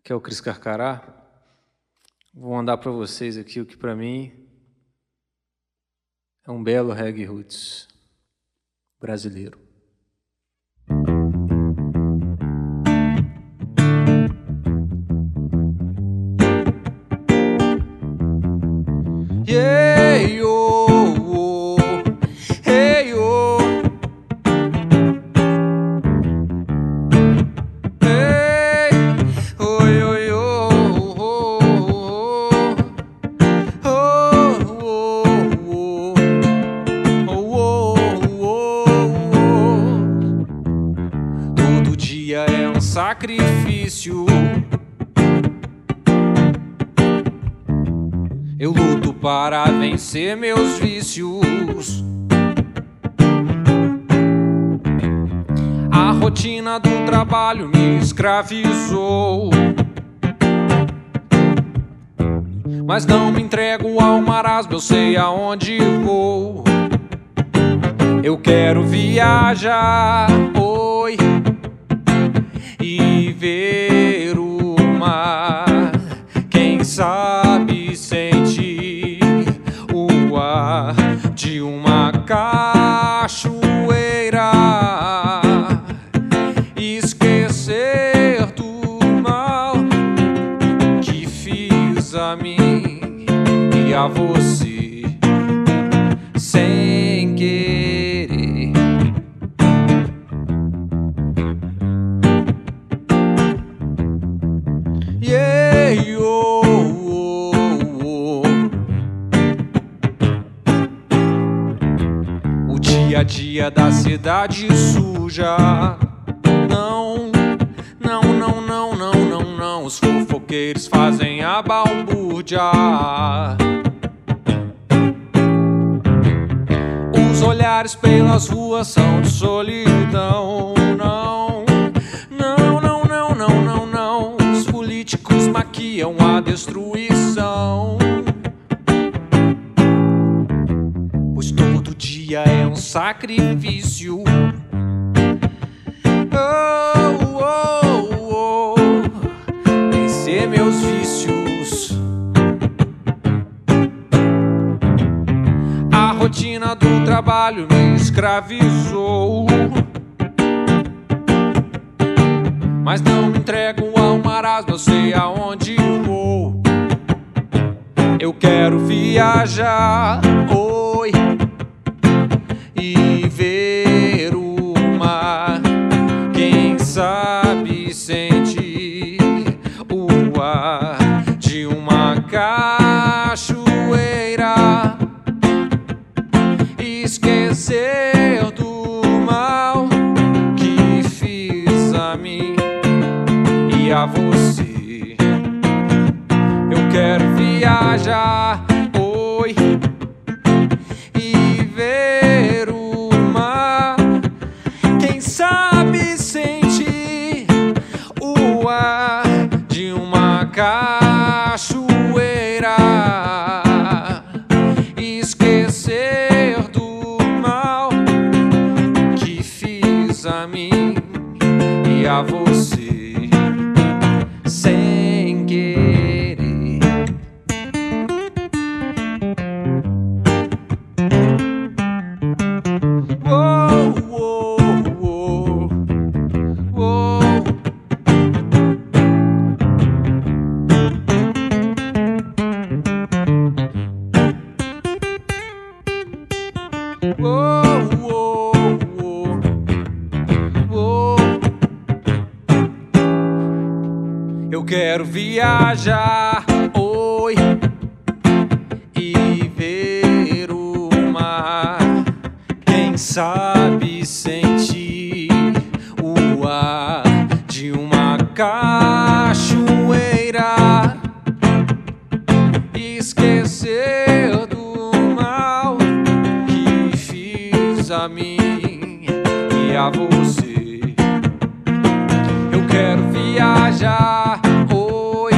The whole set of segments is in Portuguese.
que é o Cris Carcará. Vou mandar para vocês aqui o que para mim é um belo reggae roots brasileiro. Yeah, yo, hey, yo. Hey, oh, yo, yo, oh, oh, oh, oh, oh, oh. Todo dia é um sacrifício. Eu luto para vencer meus vícios. A rotina do trabalho me escravizou, mas não me entrego ao marasmo, eu sei aonde vou. Eu quero viajar, oi, e ver o mar. Quem sabe sentir o ar de uma cachoeira, esquecer do mal que fiz a mim e a você sem querer. Yeah, yo. O dia a dia da cidade suja. Não, não, não, não, não, não, não. Os fofoqueiros fazem a balbúrdia. Os olhares pelas ruas são de solidão. Não, não, não, não, não, não, não. Os políticos maquiam a destruição, pois todo dia é um sacrifício. Oh, oh, oh, vencer meus vícios. A rotina do trabalho me escravizou, mas não me entrego ao marasmo, eu sei aonde vou. Eu quero viajar, oi, e ver o mar. Quem sabe sentir o ar de uma cachoeira, esquecer do mal que fiz a mim e a você. Eu quero viajar, oi, e ver o mar. Quem sabe sentir o ar de uma cachoeira, esquecer do mal que fiz a mim e a você sem querer. Oh, oh, oh, oh. Oh, oh, oh, oh. Eu quero viajar, oi, e ver o mar. Quem sabe sentir o ar de uma cachoeira, esquecer do mal que fiz a mim e a você. Eu quero viajar, oi,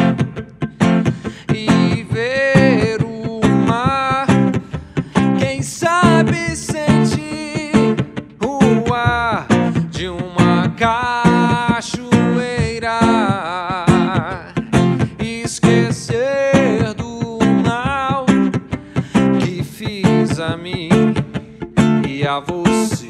e ver o mar. Quem sabe sentir o ar de uma cachoeira, fez a mim e a você.